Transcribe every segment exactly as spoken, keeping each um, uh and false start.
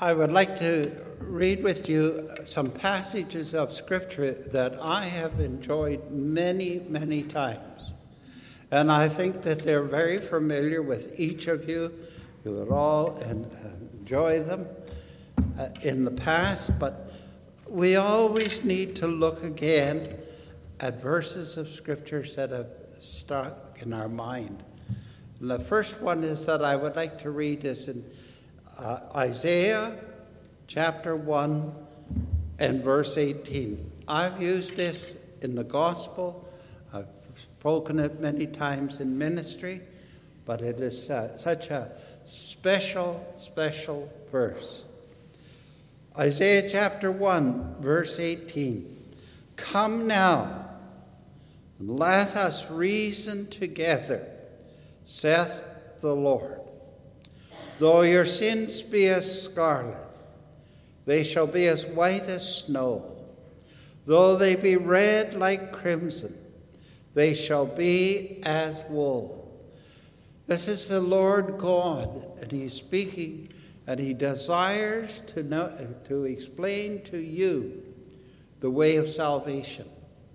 I would like to read with you some passages of Scripture that I have enjoyed many, many times. And I think that they're very familiar with each of you. You would all enjoy them uh, in the past, but we always need to look again at verses of Scriptures that have stuck in our mind. And the first one is that I would like to read is in uh, Isaiah chapter one and verse eighteen. I've used this in the gospel. I've spoken it many times in ministry, but it is uh, such a special, special verse. Isaiah chapter one, verse eighteen. Come now, and let us reason together, saith the Lord. Though your sins be as scarlet, they shall be as white as snow. Though they be red like crimson, they shall be as wool. This is the Lord God, and he's speaking, and he desires to know, to explain to you the way of salvation.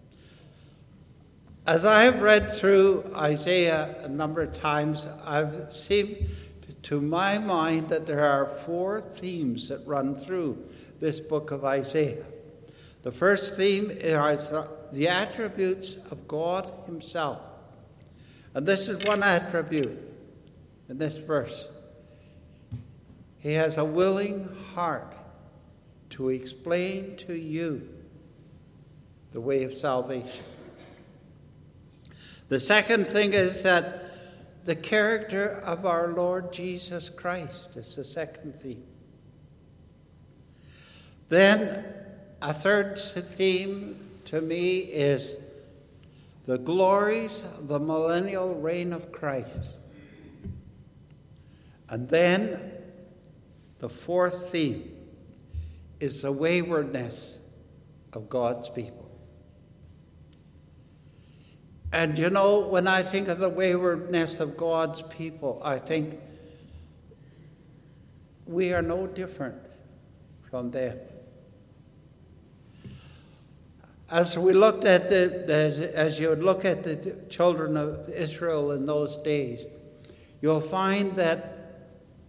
As I have read through Isaiah a number of times, I've seen to my mind that there are four themes that run through this book of Isaiah. The first theme is the attributes of God himself. And this is one attribute in this verse. He has a willing heart to explain to you the way of salvation. The second thing is that the character of our Lord Jesus Christ is the second theme. Then a third theme to me is the glories of the millennial reign of Christ. And then the fourth theme is the waywardness of God's people. And you know, when I think of the waywardness of God's people, I think we are no different from them. As we looked at the, the as you look at the children of Israel in those days, you'll find that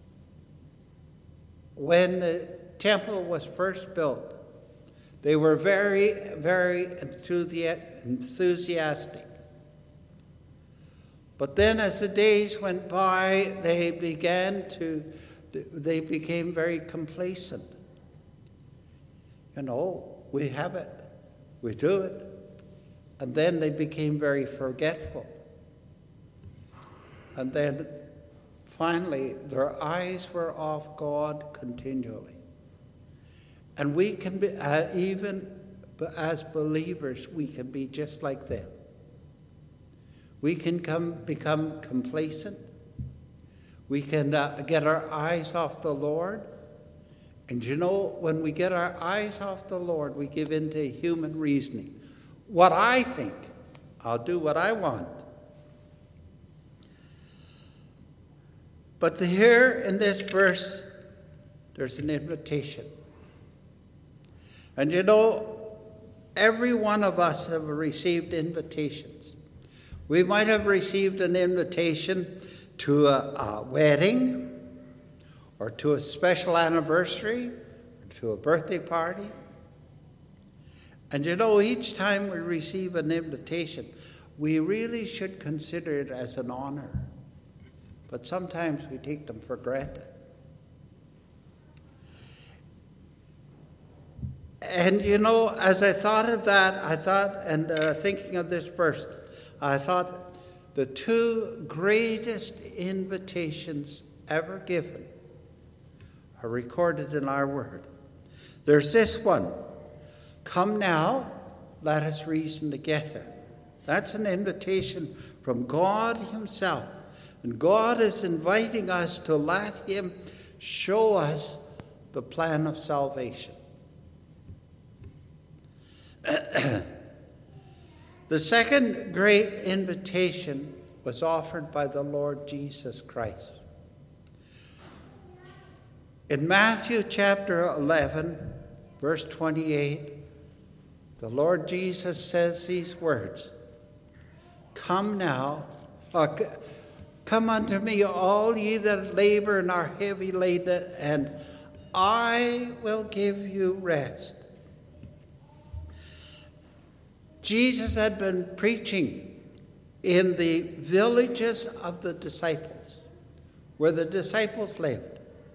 when the temple was first built, they were very, very enthusiastic. But then as the days went by, they began to, they became very complacent. You know, we have it, we do it. And then they became very forgetful. And then finally, their eyes were off God continually. And we can be, uh, even as believers, we can be just like them. We can come, become complacent. We can uh, get our eyes off the Lord. And you know, when we get our eyes off the Lord, we give in to human reasoning. What I think, I'll do what I want. But here in this verse, there's an invitation. And you know, every one of us have received invitations. We might have received an invitation to a, a wedding, or to a special anniversary, or to a birthday party. And you know, each time we receive an invitation, we really should consider it as an honor. But sometimes we take them for granted. And you know, as I thought of that, I thought, and uh, thinking of this verse, I thought the two greatest invitations ever given are recorded in our word. There's this one, come now, let us reason together. That's an invitation from God himself. And God is inviting us to let him show us the plan of salvation. The second great invitation was offered by the Lord Jesus Christ. In Matthew chapter eleven, verse twenty-eight, the Lord Jesus says these words, "Come now, uh, come unto me, all ye that labor and are heavy laden, and I will give you rest." Jesus had been preaching in the villages of the disciples, where the disciples lived.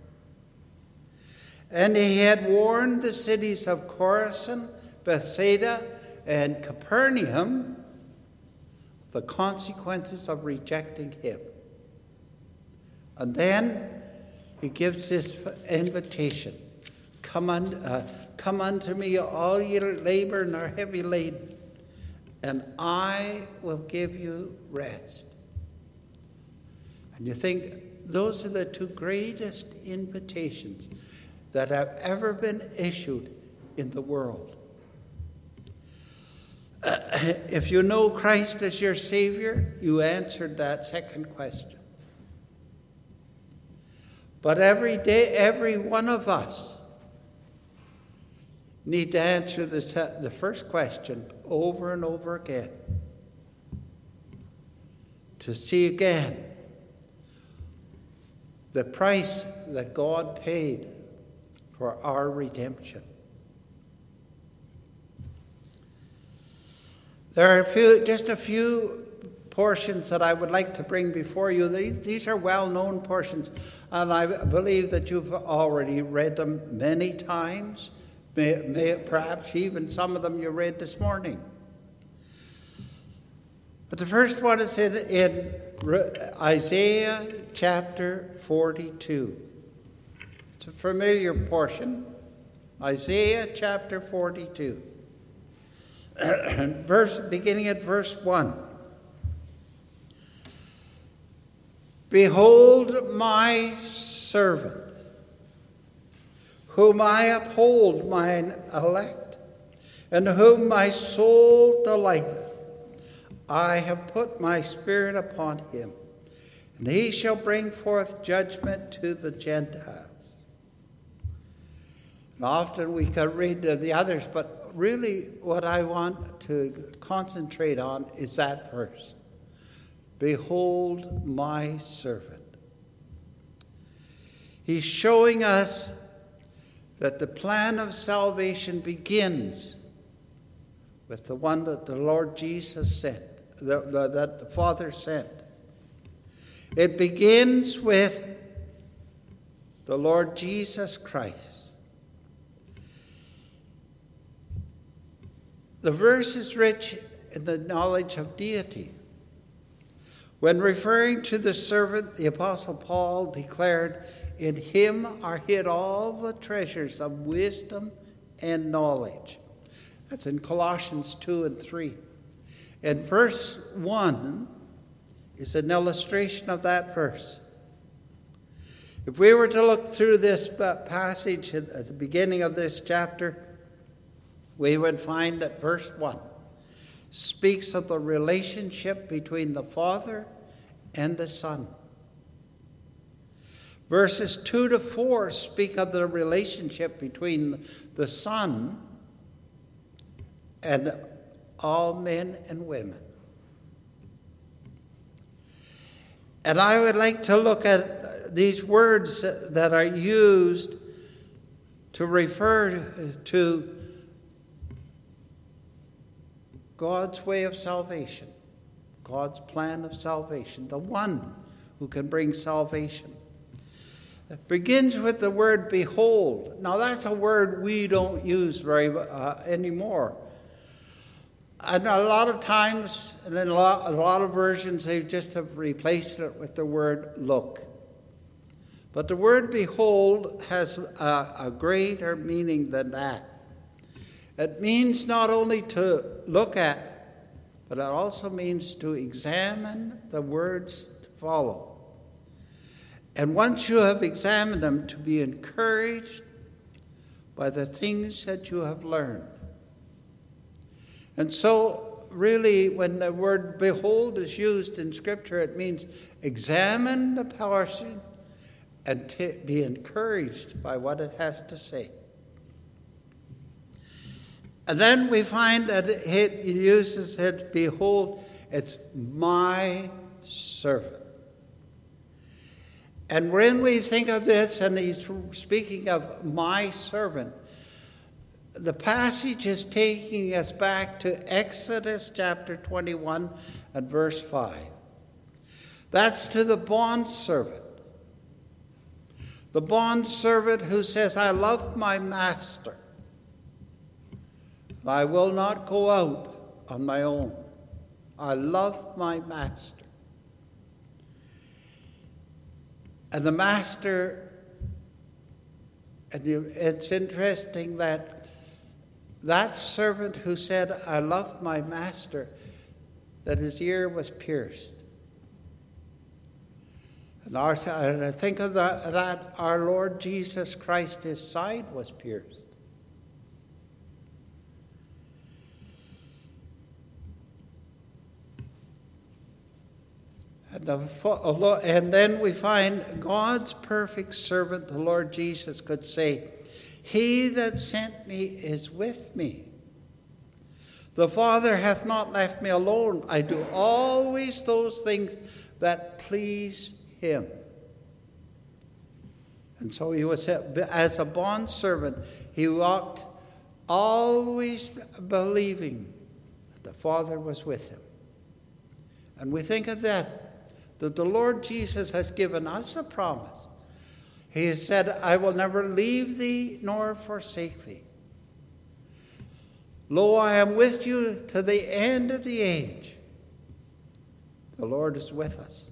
And he had warned the cities of Chorazin, Bethsaida, and Capernaum of the consequences of rejecting him. And then he gives this invitation, come, un, uh, come unto me, all ye labor and are heavy laden, and I will give you rest. And you think those are the two greatest invitations that have ever been issued in the world. Uh, if you know Christ as your Savior, you answered that second question. But every day, every one of us need to answer the, the first question over and over again. To see again the price that God paid for our redemption. There are a few, just a few portions that I would like to bring before you. These, these are well-known portions, and I believe that you've already read them many times. May, may, perhaps even some of them you read this morning. But the first one is in, in Isaiah chapter forty-two. It's a familiar portion. Isaiah chapter forty-two. verse, beginning at verse one. Behold my servant, whom I uphold, mine elect, and whom my soul delighteth. I have put my spirit upon him, and he shall bring forth judgment to the Gentiles. And often we can read the others, but really what I want to concentrate on is that verse. Behold my servant. He's showing us that the plan of salvation begins with the one that the Lord Jesus sent, that the Father sent. It begins with the Lord Jesus Christ. The verse is rich in the knowledge of deity. When referring to the servant, the Apostle Paul declared, "In him are hid all the treasures of wisdom and knowledge." That's in Colossians two and three. And verse one is an illustration of that verse. If we were to look through this passage at the beginning of this chapter, we would find that verse one speaks of the relationship between the Father and the Son. Verses two to four speak of the relationship between the Son and all men and women. And I would like to look at these words that are used to refer to God's way of salvation, God's plan of salvation, the one who can bring salvation. It begins with the word behold. Now that's a word we don't use very uh, anymore. And a lot of times, and in a lot, a lot of versions, they just have replaced it with the word look. But the word behold has a, a greater meaning than that. It means not only to look at, but it also means to examine the words to follow. And once you have examined them, to be encouraged by the things that you have learned. And so, really, when the word behold is used in Scripture, it means examine the portion and t- be encouraged by what it has to say. And then we find that it uses it, behold, it's my servant. And when we think of this, and he's speaking of my servant, the passage is taking us back to Exodus chapter twenty-one and verse five. That's to the bondservant. The bondservant who says, I love my master. I will not go out on my own. I love my master. And the master, and it's interesting that that servant who said, I love my master, that his ear was pierced. And, our, and I think of that, that our Lord Jesus Christ, his side was pierced. And, the, and then we find God's perfect servant, the Lord Jesus, could say, he that sent me is with me. The Father hath not left me alone. I do always those things that please him. And so he was, as a bondservant, he walked always believing that the Father was with him. And we think of that, that the Lord Jesus has given us a promise. He has said, I will never leave thee nor forsake thee. Lo, I am with you to the end of the age. The Lord is with us.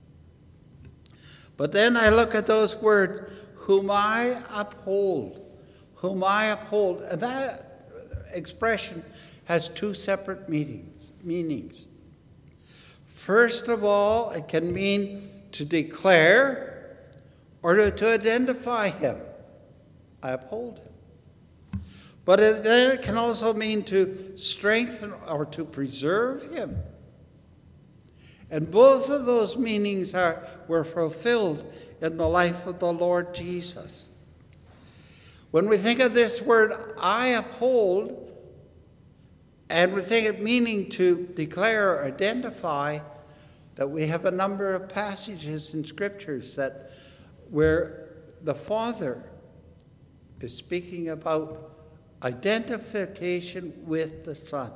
But then I look at those words, whom I uphold, whom I uphold. And that expression has two separate meanings. meanings. First of all, it can mean to declare or to, to identify him. I uphold him. But it, then it can also mean to strengthen or to preserve him. And both of those meanings are, were fulfilled in the life of the Lord Jesus. When we think of this word, I uphold, and we think of meaning to declare or identify, that we have a number of passages in scriptures that where the Father is speaking about identification with the Son.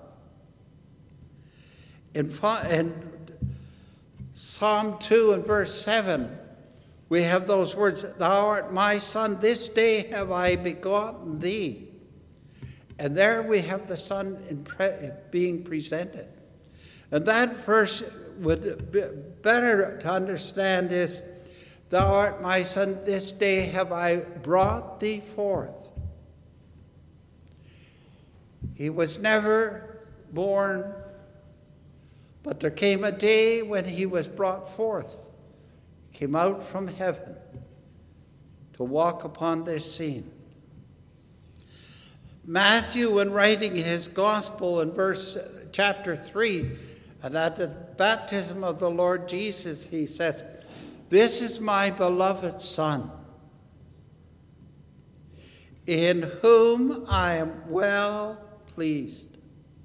In, in Psalm two and verse seven, we have those words, thou art my Son, this day have I begotten thee. And there we have the Son in pre- being presented. And that verse would be better to understand is, thou art my Son, this day have I brought thee forth. He was never born, but there came a day when he was brought forth. He came out from heaven to walk upon this scene. Matthew, when writing his gospel in verse chapter three, and at the baptism of the Lord Jesus, he says, this is my beloved Son, in whom I am well pleased.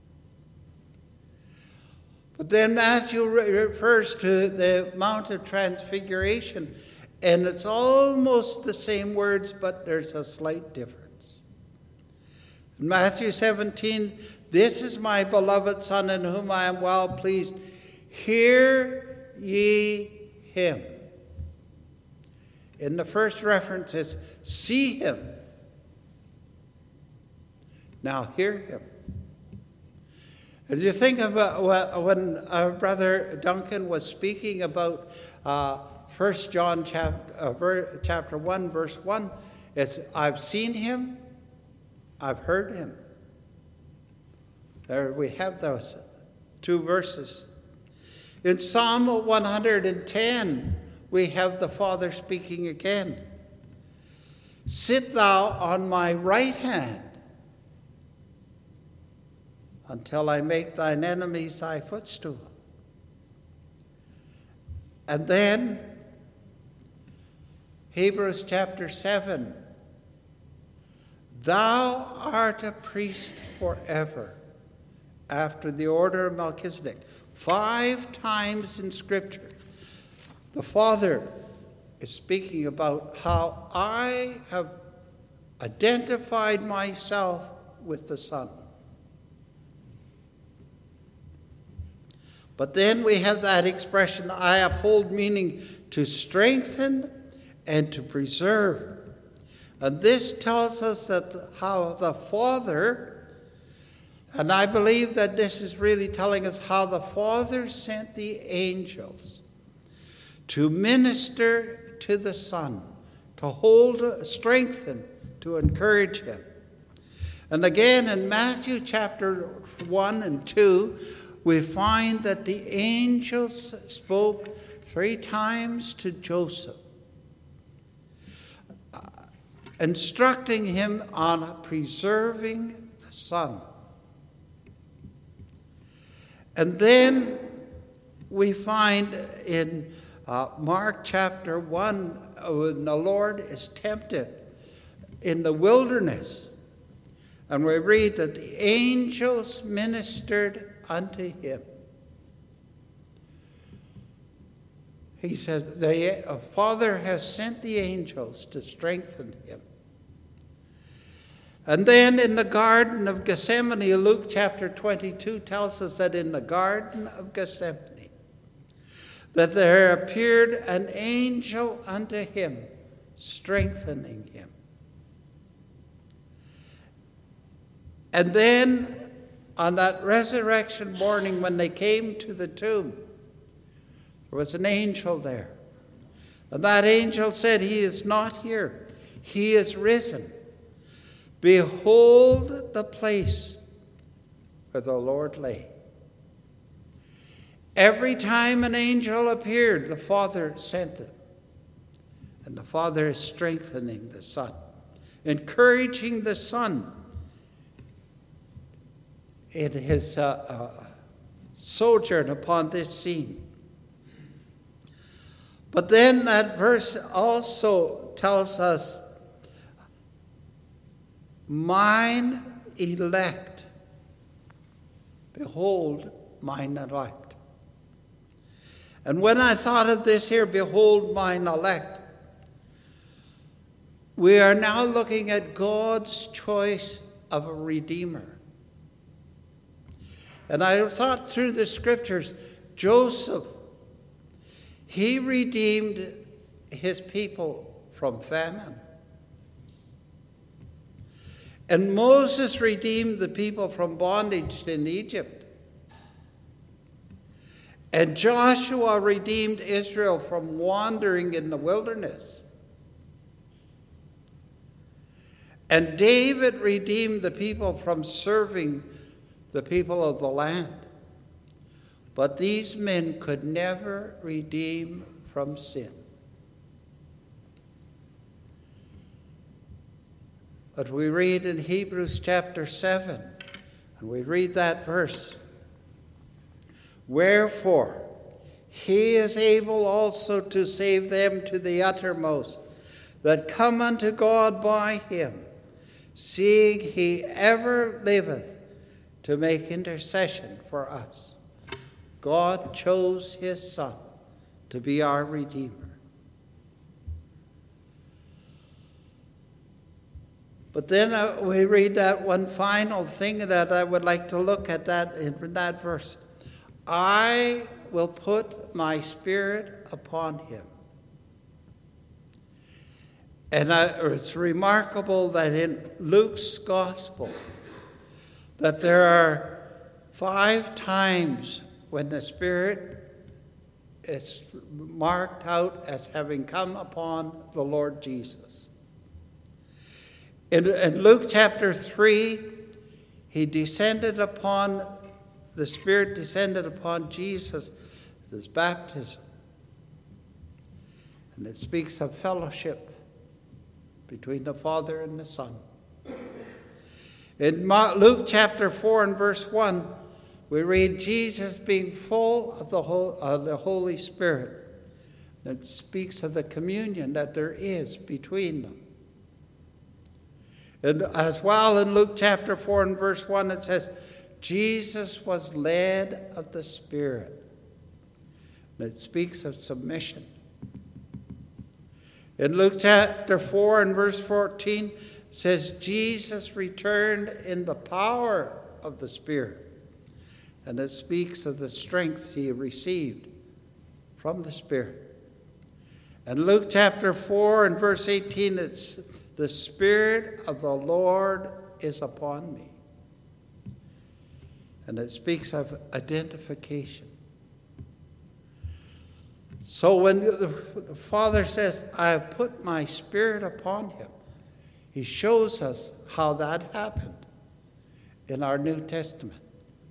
But then Matthew refers to the Mount of Transfiguration, and it's almost the same words, but there's a slight difference. In Matthew seventeen, this is my beloved Son, in whom I am well pleased. Hear ye him. In the first reference is, see him. Now hear him. And you think about when our brother Duncan was speaking about uh, First John chapter, uh, chapter one, verse one, it's, I've seen him, I've heard him. There we have those two verses. In Psalm one hundred ten, we have the Father speaking again. Sit thou on my right hand until I make thine enemies thy footstool. And then Hebrews chapter seven. Thou art a priest forever, after the order of Melchizedek. Five times in Scripture, the Father is speaking about how I have identified myself with the Son. But then we have that expression, I uphold, meaning to strengthen and to preserve. And this tells us that how the Father, and I believe that this is really telling us how the Father sent the angels to minister to the Son, to hold, strengthen, to encourage him. And again in Matthew chapter one and two, we find that the angels spoke three times to Joseph, uh, instructing him on preserving the Son. And then we find in uh, Mark chapter one, when the Lord is tempted in the wilderness, and we read that the angels ministered unto him. He says, the Father has sent the angels to strengthen him. And then in the Garden of Gethsemane, Luke chapter twenty-two tells us that in the Garden of Gethsemane, that there appeared an angel unto him, strengthening him. And then on that resurrection morning when they came to the tomb, there was an angel there. And that angel said, he is not here. He is risen. Behold the place where the Lord lay. Every time an angel appeared, the Father sent them. And the Father is strengthening the Son, encouraging the Son in his uh, uh, sojourn upon this scene. But then that verse also tells us, mine elect, behold mine elect. And when I thought of this here, behold mine elect, we are now looking at God's choice of a Redeemer. And I thought through the Scriptures, Joseph, he redeemed his people from famine. And Moses redeemed the people from bondage in Egypt. And Joshua redeemed Israel from wandering in the wilderness. And David redeemed the people from serving the people of the land. But these men could never redeem from sin. But we read in Hebrews chapter seven, and we read that verse. Wherefore, he is able also to save them to the uttermost that come unto God by him, seeing he ever liveth to make intercession for us. God chose his Son to be our Redeemer. But then uh, we read that one final thing that I would like to look at that in that verse. I will put my Spirit upon him. And I, it's remarkable that in Luke's Gospel, that there are five times when the Spirit is marked out as having come upon the Lord Jesus. In, in Luke chapter three, he descended upon, the Spirit descended upon Jesus at his baptism. And it speaks of fellowship between the Father and the Son. In Luke chapter four and verse one, we read Jesus being full of the Holy Spirit. It speaks of the communion that there is between them. And as well in Luke chapter four and verse one, it says, Jesus was led of the Spirit. And it speaks of submission. In Luke chapter four and verse fourteen, it says, Jesus returned in the power of the Spirit. And it speaks of the strength he received from the Spirit. And Luke chapter four and verse eighteen, it's the Spirit of the Lord is upon me. And it speaks of identification. So when the Father says, I have put my Spirit upon him, he shows us how that happened in our New Testament.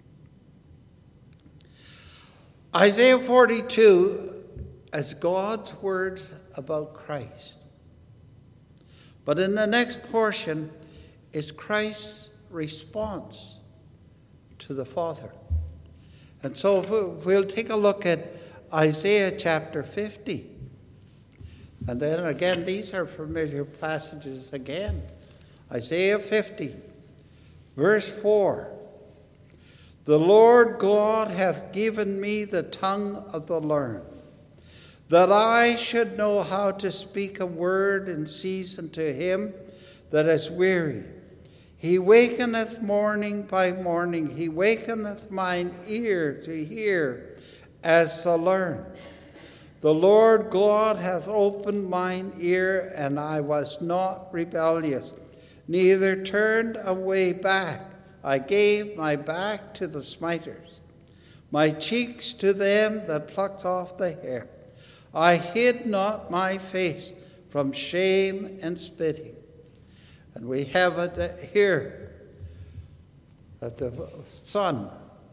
Isaiah forty-two is God's words about Christ. But in the next portion is Christ's response to the Father. And so if we'll take a look at Isaiah chapter fifty. And then again, these are familiar passages again. Isaiah fifty, verse four. The Lord God hath given me the tongue of the learned, that I should know how to speak a word in season to him that is weary. He wakeneth morning by morning, he wakeneth mine ear to hear as to learn. The Lord God hath opened mine ear, and I was not rebellious, neither turned away back. I gave my back to the smiters, my cheeks to them that plucked off the hair. I hid not my face from shame and spitting. And we have it here that the Son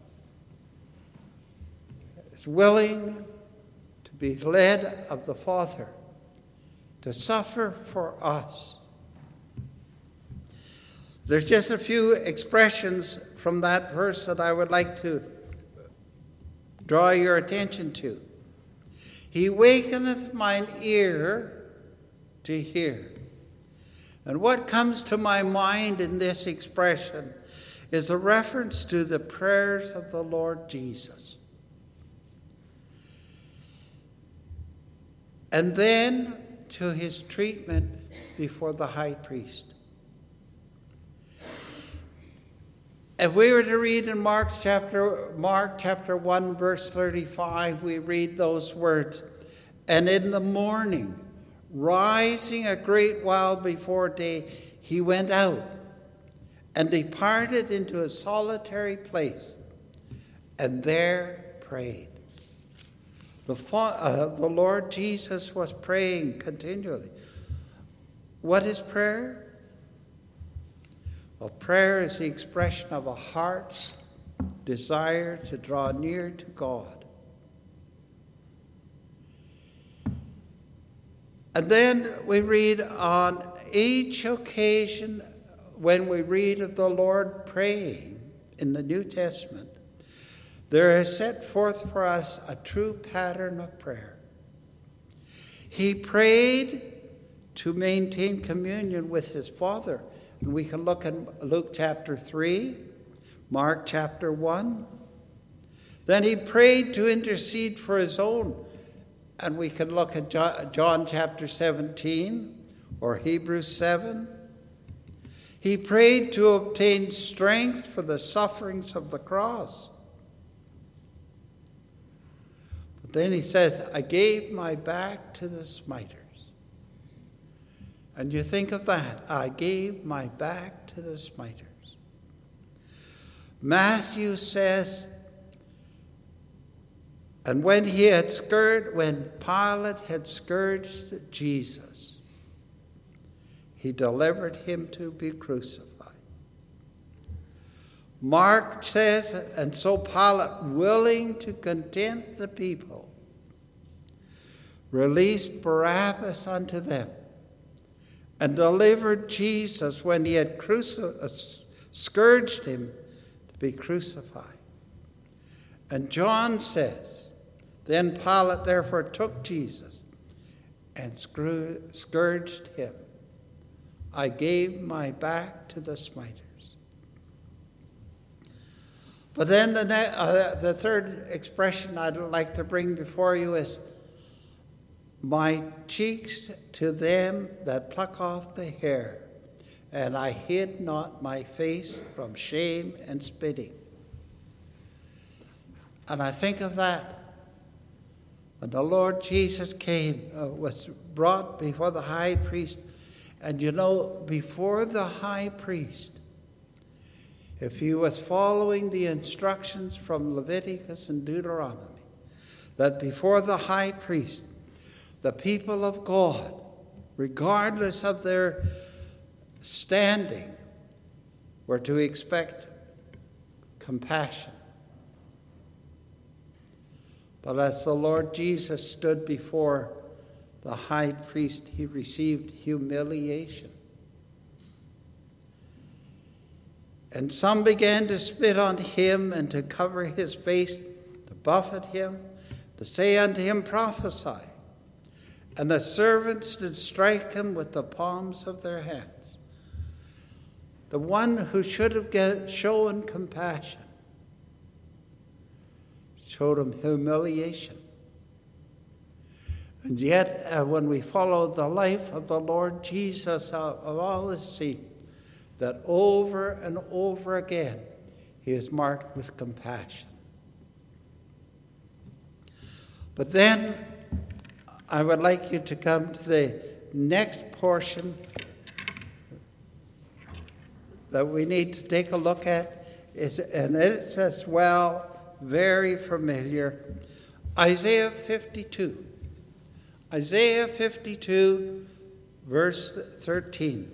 is willing to be led of the Father to suffer for us. There's just a few expressions from that verse that I would like to draw your attention to. He wakeneth mine ear to hear. And what comes to my mind in this expression is a reference to the prayers of the Lord Jesus. And then to his treatment before the high priest. If we were to read in Mark's chapter, Mark chapter one, verse thirty-five, we read those words, and in the morning, rising a great while before day, he went out and departed into a solitary place, and there prayed. The, uh, the Lord Jesus was praying continually. What is prayer? Well, prayer is the expression of a heart's desire to draw near to God. And then we read on each occasion when we read of the Lord praying in the New Testament, there is set forth for us a true pattern of prayer. He prayed to maintain communion with his Father. And we can look at Luke chapter three, Mark chapter one. Then he prayed to intercede for his own. And we can look at John chapter seventeen or Hebrews seven. He prayed to obtain strength for the sufferings of the cross. But then he says, I gave my back to the smiters. And you think of that. I gave my back to the smiters. Matthew says, and when he had scourged, when Pilate had scourged Jesus, he delivered him to be crucified. Mark says, and so Pilate, willing to content the people, released Barabbas unto them, and delivered Jesus when he had cruci- scourged him to be crucified. And John says, then Pilate therefore took Jesus and scourged him. I gave my back to the smiters. But then the, ne- uh, the third expression I'd like to bring before you is, my cheeks to them that pluck off the hair, and I hid not my face from shame and spitting. And I think of that. When the Lord Jesus came, uh, was brought before the high priest, and you know, before the high priest, if he was following the instructions from Leviticus and Deuteronomy, that before the high priest, the people of God, regardless of their standing, were to expect compassion. But as the Lord Jesus stood before the high priest, he received humiliation. And some began to spit on him and to cover his face, to buffet him, to say unto him, prophesy. And the servants did strike him with the palms of their hands. The one who should have get, shown compassion showed him humiliation. And yet, uh, when we follow the life of the Lord Jesus, uh, of all is seen that over and over again he is marked with compassion. But then I would like you to come to the next portion that we need to take a look at, is, and it's as well very familiar. Isaiah fifty-two. Isaiah fifty-two, verse thirteen.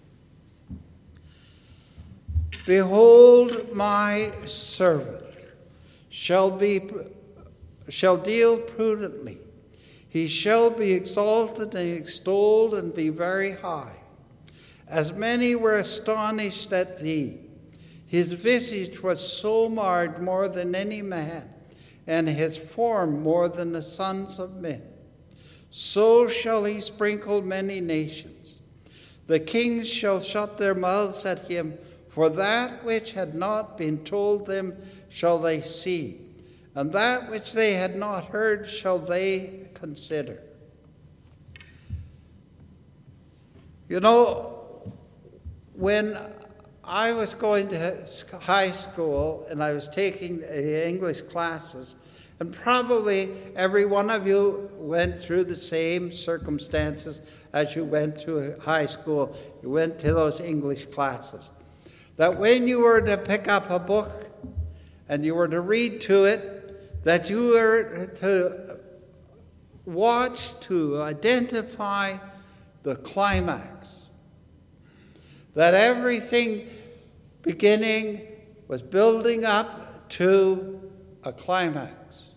Behold, my servant shall be shall deal prudently. He shall be exalted and extolled and be very high. As many were astonished at thee. His visage was so marred more than any man, and his form more than the sons of men. So shall he sprinkle many nations. The kings shall shut their mouths at him, for that which had not been told them shall they see, and that which they had not heard shall they consider. You know, when I was going to high school and I was taking English classes, and probably every one of you went through the same circumstances as you went through high school. You went to those English classes. That when you were to pick up a book and you were to read to it, that you were to watch, to identify the climax. That everything beginning was building up to a climax.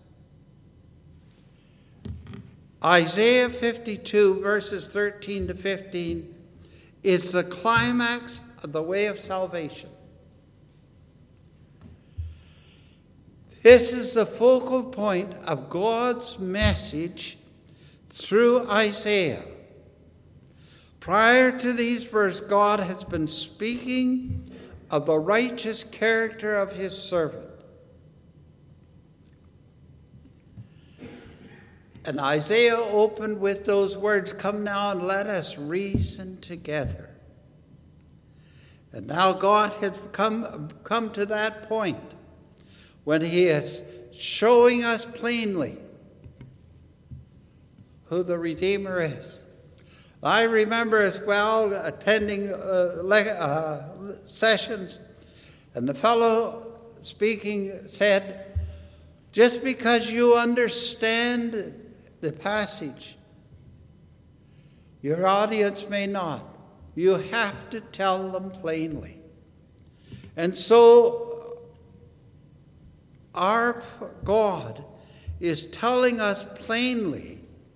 Isaiah fifty-two, verses thirteen to fifteen, is the climax of the way of salvation. This is the focal point of God's message through Isaiah. Prior to these verses, God has been speaking of the righteous character of his servant. And Isaiah opened with those words, come now and let us reason together. And now God has come, come to that point when he is showing us plainly who the Redeemer is. I remember as well attending uh, le- uh, sessions, and the fellow speaking said, just because you understand the passage, your audience may not. You have to tell them plainly. And so our God is telling us plainly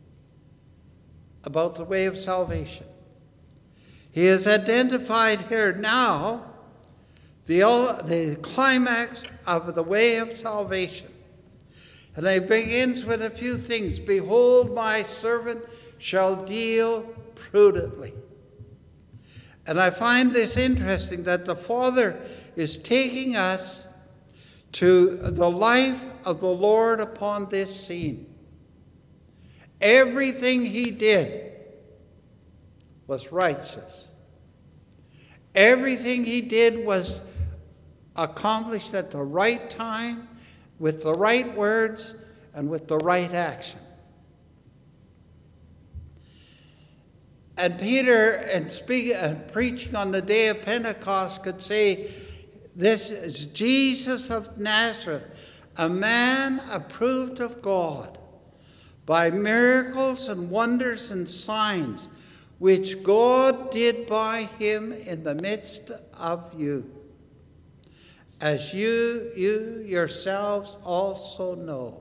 about the way of salvation. He has identified here now the, the climax of the way of salvation. And it begins with a few things. Behold, my servant shall deal prudently. And I find this interesting, that the Father is taking us to the life of the Lord upon this scene. Everything he did was righteous. Everything he did was accomplished at the right time, with the right words, and with the right action. And Peter, and speaking and preaching on the day of Pentecost, could say, "This is Jesus of Nazareth, a man approved of God by miracles and wonders and signs, which God did by him in the midst of you, as you, you yourselves also know.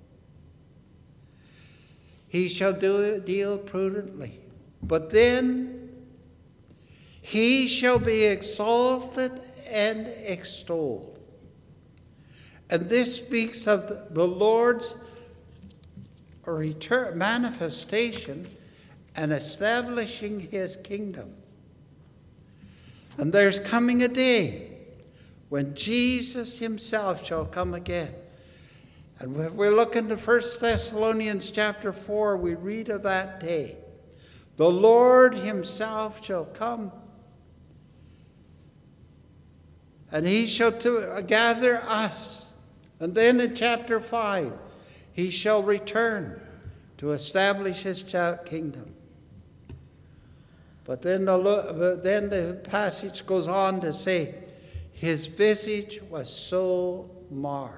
He shall do, deal prudently, but then he shall be exalted and extolled." And this speaks of the Lord's return, manifestation, and establishing his kingdom. And there's coming a day when Jesus himself shall come again. And when we look into First Thessalonians chapter four, we read of that day. The Lord himself shall come, and he shall to gather us. And then in chapter five, he shall return to establish his kingdom. But then the, then the passage goes on to say, his visage was so marred.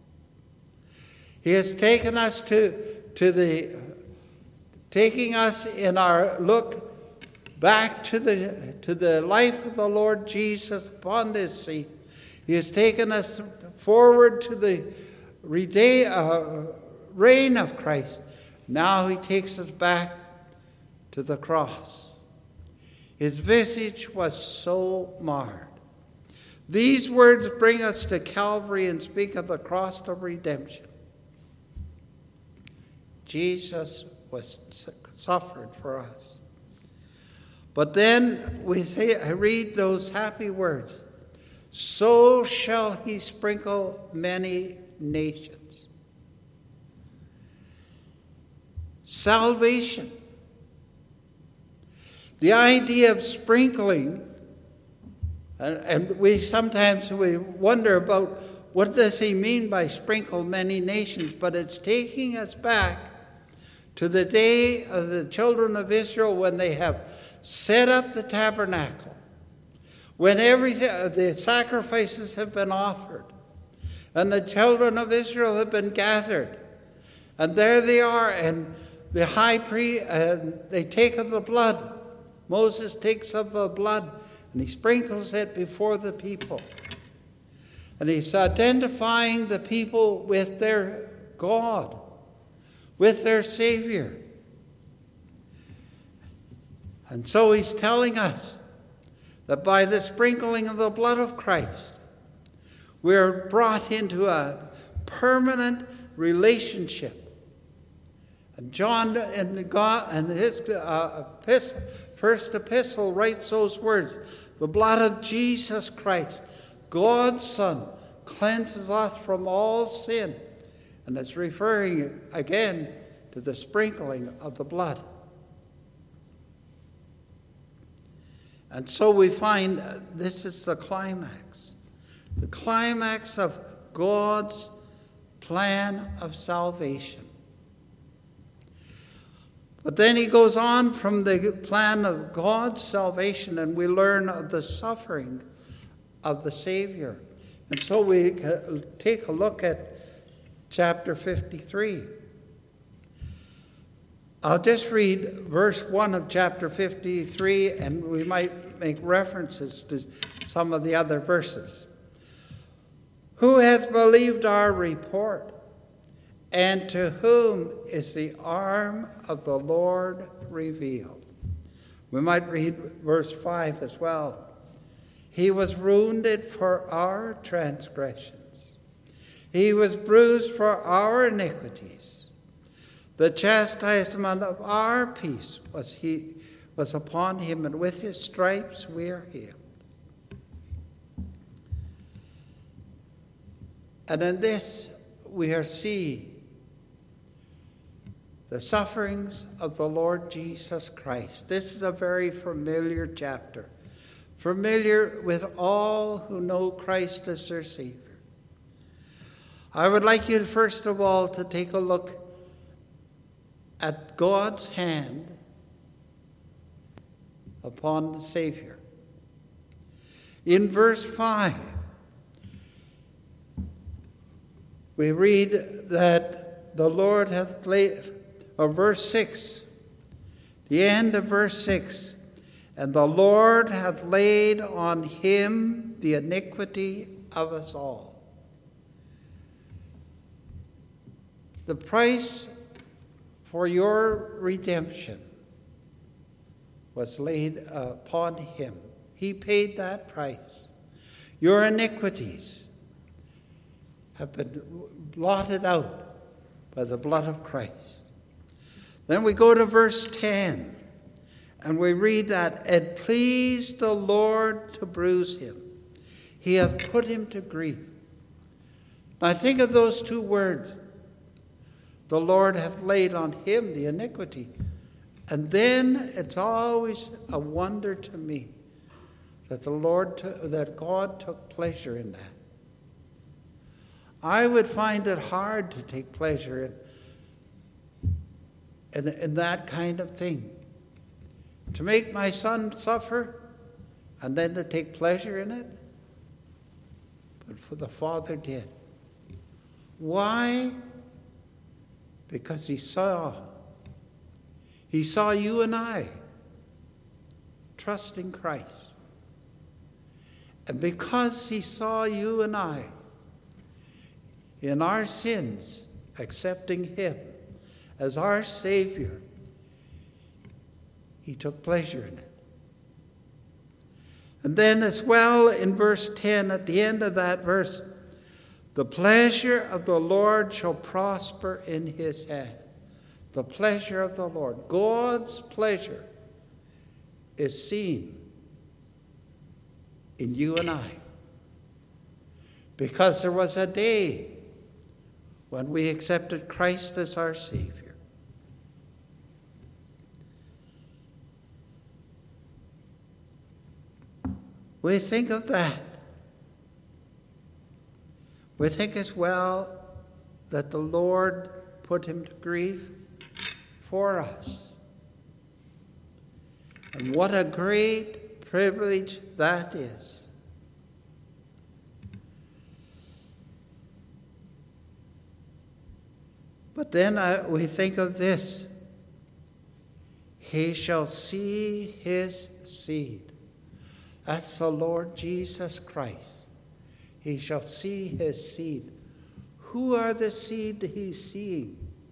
He has taken us to, to the, taking us in our look back to the, to the life of the Lord Jesus upon this scene. He has taken us forward to the uh, reign of Christ. Now he takes us back to the cross. His visage was so marred. These words bring us to Calvary and speak of the cross of redemption. Jesus was suffered for us. But then we say, I read those happy words, so shall he sprinkle many nations. Salvation. The idea of sprinkling, and, and we sometimes we wonder about what does he mean by sprinkle many nations, but it's taking us back to the day of the children of Israel when they have set up the tabernacle, when everything, the sacrifices have been offered, and the children of Israel have been gathered, and there they are, and the high priest, and they take of the blood. Moses takes of the blood, and he sprinkles it before the people. And he's identifying the people with their God, with their Savior. And so he's telling us that by the sprinkling of the blood of Christ, we're brought into a permanent relationship. And John and God and his uh, epistle, first epistle writes those words, the blood of Jesus Christ, God's Son, cleanses us from all sin. And it's referring again to the sprinkling of the blood. And so we find uh, this is the climax. The climax of God's plan of salvation. But then he goes on from the plan of God's salvation, and we learn of the suffering of the Savior. And so we take a look at chapter fifty-three. I'll just read verse one of chapter fifty-three, and we might make references to some of the other verses. Who hath believed our report? And to whom is the arm of the Lord revealed? We might read verse five as well. He was wounded for our transgressions. He was bruised for our iniquities. The chastisement of our peace was he was upon him, and with his stripes we are healed. And in this we are seeing the sufferings of the Lord Jesus Christ. This is a very familiar chapter, familiar with all who know Christ as their Savior. I would like you, first of all, to take a look at God's hand upon the Savior. In verse five, we read that the Lord hath laid, or verse six, the end of verse six, and the Lord hath laid on him the iniquity of us all. The price for your redemption was laid upon him. He paid that price. Your iniquities have been blotted out by the blood of Christ. Then we go to verse ten, and we read that, "It pleased the Lord to bruise him. He hath put him to grief." Now think of those two words. The Lord hath laid on him the iniquity. And then it's always a wonder to me that the Lord, t- that God took pleasure in that. I would find it hard to take pleasure in, in, in that kind of thing. To make my son suffer and then to take pleasure in it. But for the Father did. Why? Because he saw, he saw you and I trusting Christ. And because he saw you and I in our sins, accepting him as our Savior, he took pleasure in it. And then as well in verse ten, at the end of that verse, the pleasure of the Lord shall prosper in his hand. The pleasure of the Lord. God's pleasure is seen in you and I. Because there was a day when we accepted Christ as our Savior. We think of that. We think as well that the Lord put him to grief for us. And what a great privilege that is. But then I, we think of this. He shall see his seed. That's the Lord Jesus Christ. He shall see his seed. Who are the seed that he's seeing?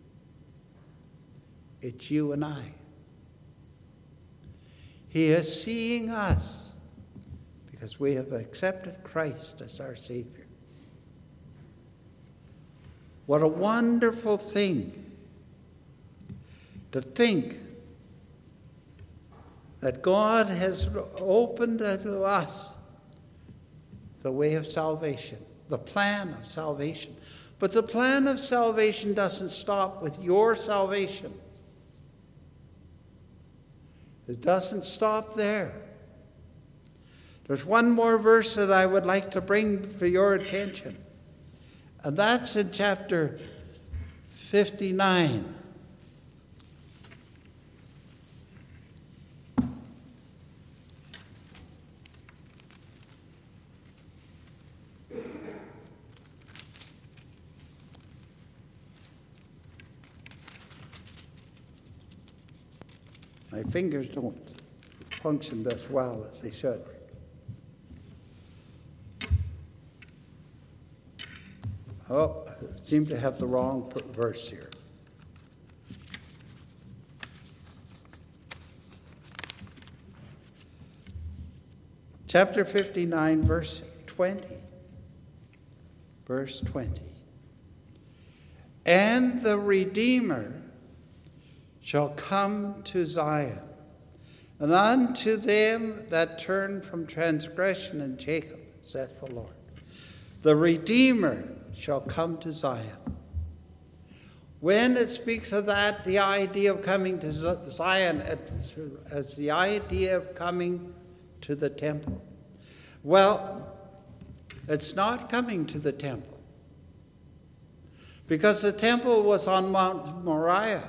It's you and I. He is seeing us because we have accepted Christ as our Savior. What a wonderful thing to think that God has opened to us the way of salvation, the plan of salvation. But the plan of salvation doesn't stop with your salvation. It doesn't stop there. There's one more verse that I would like to bring to your attention, and that's in chapter fifty-nine. My fingers don't function as well as they should. Oh, I seem to have the wrong verse here. Chapter fifty-nine, verse twenty. Verse twenty. And the Redeemer shall come to Zion, and unto them that turn from transgression in Jacob, saith the Lord. The Redeemer shall come to Zion. When it speaks of that, the idea of coming to Zion as the idea of coming to the temple. Well, it's not coming to the temple, because the temple was on Mount Moriah.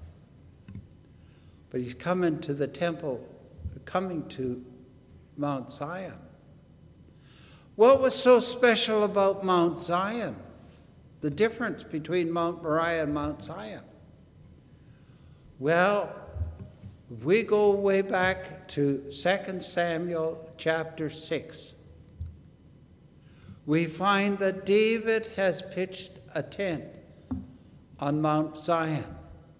But he's coming to the temple, coming to Mount Zion. What was so special about Mount Zion? The difference between Mount Moriah and Mount Zion? Well, if we go way back to Second Samuel chapter six, we find that David has pitched a tent on Mount Zion.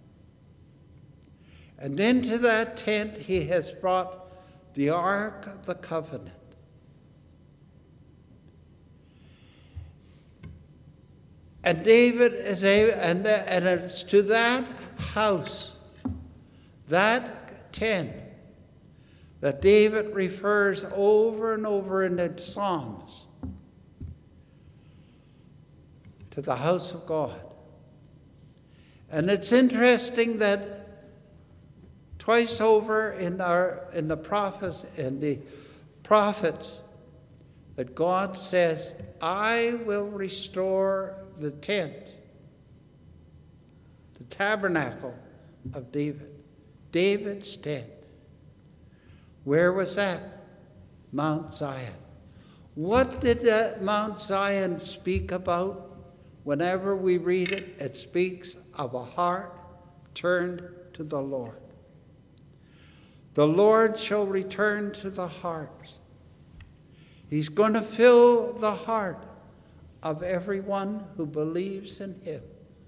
And into that tent he has brought the Ark of the Covenant. And David is able, and, the, and it's to that house, that tent, that David refers over and over in the Psalms to the house of God. And it's interesting that twice over in our in the prophets in the prophets that God says, I will restore the tent, the tabernacle of David, David's tent. Where was that? Mount Zion. What did that Mount Zion speak about? Whenever we read it, it speaks of a heart turned to the Lord. The Lord shall return to the heart. He's going to fill the heart of everyone who believes in him.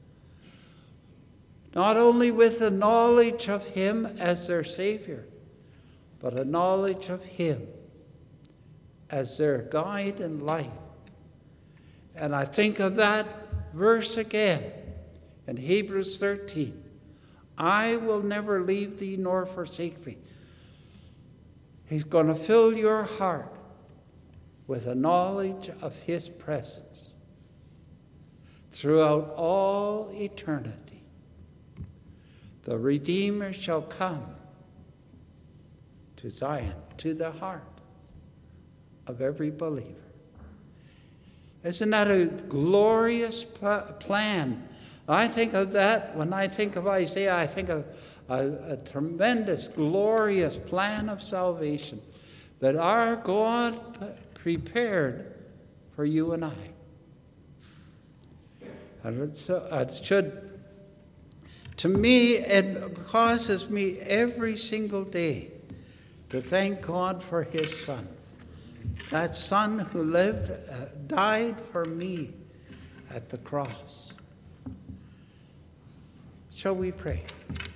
Not only with the knowledge of him as their Savior, but a knowledge of him as their guide in life. And I think of that verse again in Hebrews thirteen. I will never leave thee nor forsake thee. He's going to fill your heart with a knowledge of his presence throughout all eternity. The Redeemer shall come to Zion, to the heart of every believer. Isn't that a glorious pl- plan? I think of that, when I think of Isaiah, I think of a, a tremendous, glorious plan of salvation that our God prepared for you and I. And it's, uh, it should, to me, it causes me every single day to thank God for his Son. That Son who lived, uh, died for me at the cross. Shall we pray?